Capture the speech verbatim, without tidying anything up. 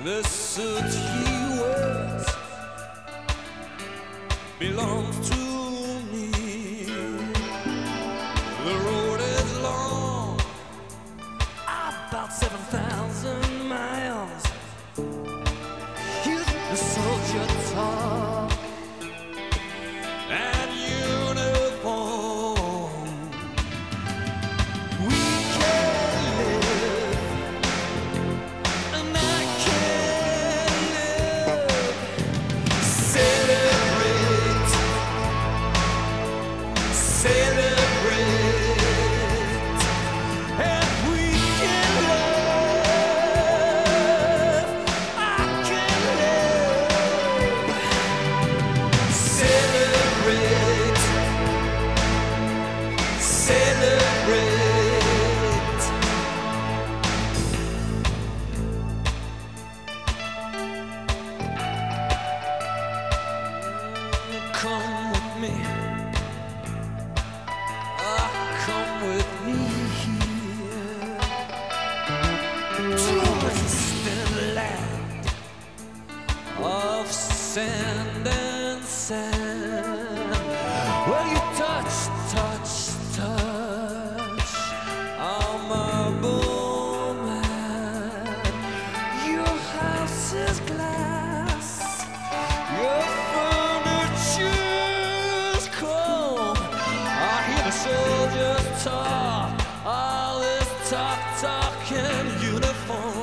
The suit he wears belongs to me. The road is long, about seven thousand miles. Here's the soldier talk and uniform. We can live, and I can live. Celebrate, celebrate, and we can live. I can live. Celebrate, celebrate. Come with me. Ah, come with me here to a distant land of sand and sand, where you touch, touch, touch our marble man. Your house is glass, your furniture's cold. I hear the soldiers talk, all this talk, talk in uniform.